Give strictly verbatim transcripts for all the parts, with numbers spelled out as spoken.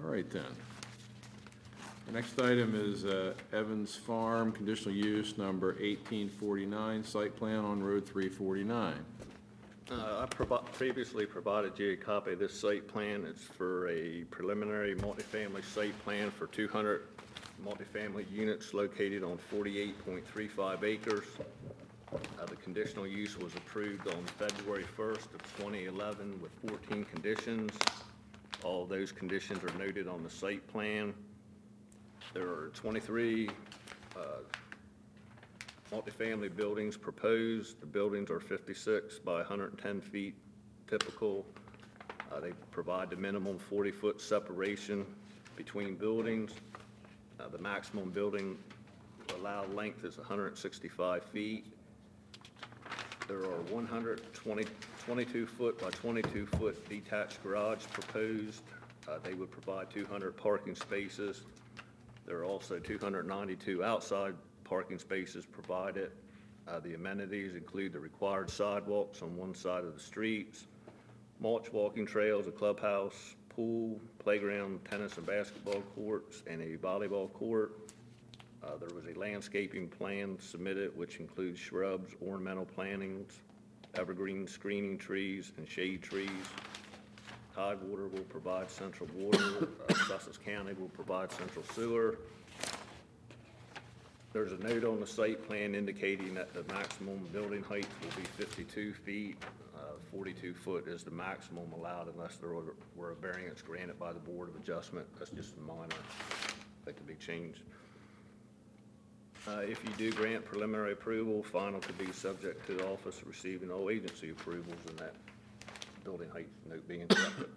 All right, then. The next item is uh, Evans Farm, conditional use number eighteen forty-nine, site plan on Road three forty-nine. Uh, I provi- previously provided you a copy of this site plan. It's for a preliminary multifamily site plan for two hundred multifamily units located on forty-eight point three five acres. Uh, the conditional use was approved on February first of twenty eleven with fourteen conditions. All of those conditions are noted on the site plan. There are twenty-three uh, multifamily buildings proposed. The buildings are fifty-six by one hundred ten feet typical. Uh, they provide the minimum forty-foot separation between buildings. Uh, the maximum building allowed length is one hundred sixty-five feet. There are one hundred twenty, twenty-two foot by twenty-two foot detached garage proposed. Uh, they would provide two hundred parking spaces. There are also two hundred ninety-two outside parking spaces provided. Uh, the amenities include the required sidewalks on one side of the streets, mulch walking trails, a clubhouse, pool, playground, tennis and basketball courts, and a volleyball court. Uh, there was a landscaping plan submitted, which includes shrubs, ornamental plantings, evergreen screening trees, and shade trees. Tidewater will provide central water. Uh, Sussex County will provide central sewer. There's a note on the site plan indicating that the maximum building height will be fifty-two feet. Uh, forty-two foot is the maximum allowed unless there were, were a variance granted by the Board of Adjustment. That's just a minor that could be changed. Uh, if you do grant preliminary approval, final could be subject to the office receiving all agency approvals and that building height note being accepted.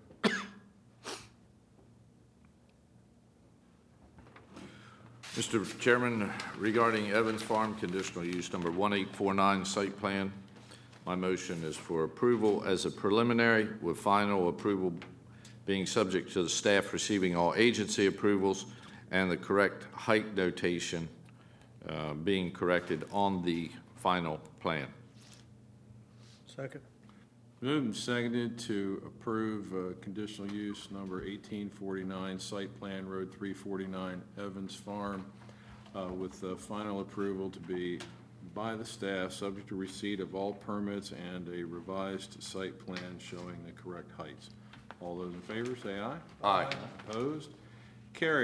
Mister Chairman, regarding Evans Farm conditional use number one eight four nine site plan, my motion is for approval as a preliminary with final approval being subject to the staff receiving all agency approvals and the correct height notation uh, being corrected on the final plan. Second. Moved and seconded to approve uh, conditional use number eighteen forty-nine, site plan Road three forty-nine, Evans Farm, uh, with uh, final approval to be by the staff, subject to receipt of all permits and a revised site plan showing the correct heights. All those in favor say aye. Aye. Opposed? Carried.